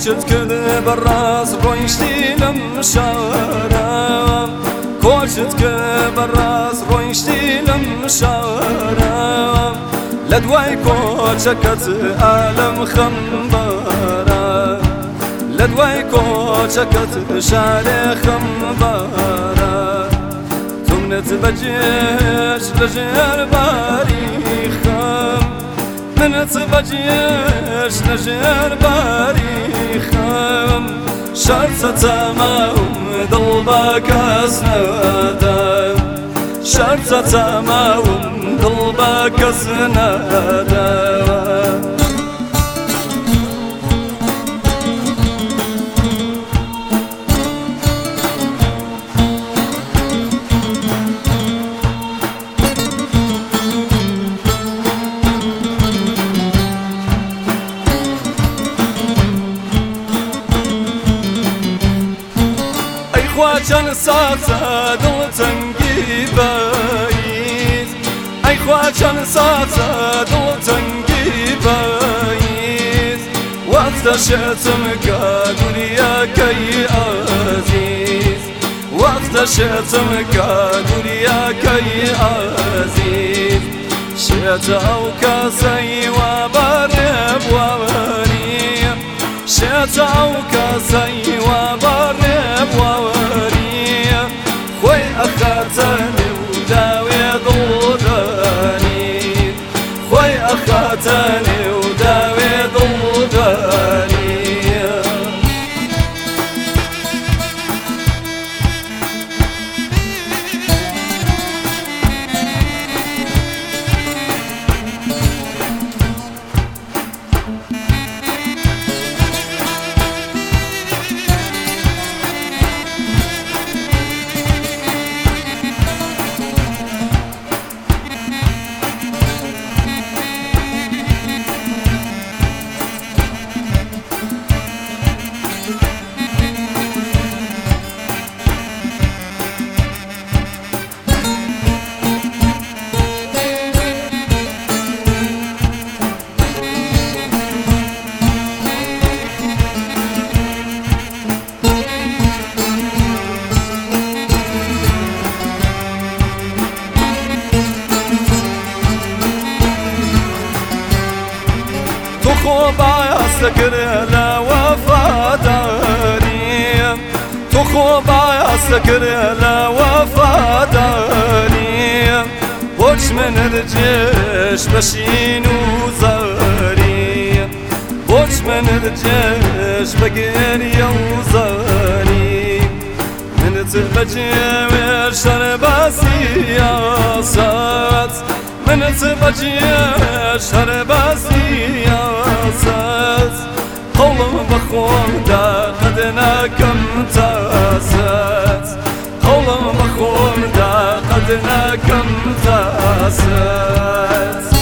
كوشت كل براس رويشتي لمشارة كوشت كل براس رويشتي لمشارة لدواي كوشكت آلم خمبارة لدواي كوشكت شاري خمبارة تمنت بجيش لجير باريخم من تبجيش لجير باريخم شرط تمام ضلبك اسنادا شرط تمام ضلبك اسنادا خواجان سازا دل تنگی باید ای خواجان سازا دل تنگی باید وقت شتم که دنیا کی عزیز وقت شتم که دنیا کی عزیز شتاو کسی و برب واری شتاو کسی و برب واری خوی اخاتنی وداوی دودانی خوی اخاتنی وداوی دودانی سكر لا وفاداني تخوبا سكر لا وفاداني وش من الجيش بشين وزاري وش من الجيش بقيني وزاري من تبجي شرب سياسات من تبجي شرب سياسات قولم بخون دا قدنا كم تاسات قولم بخون دا قدنا كم تاسات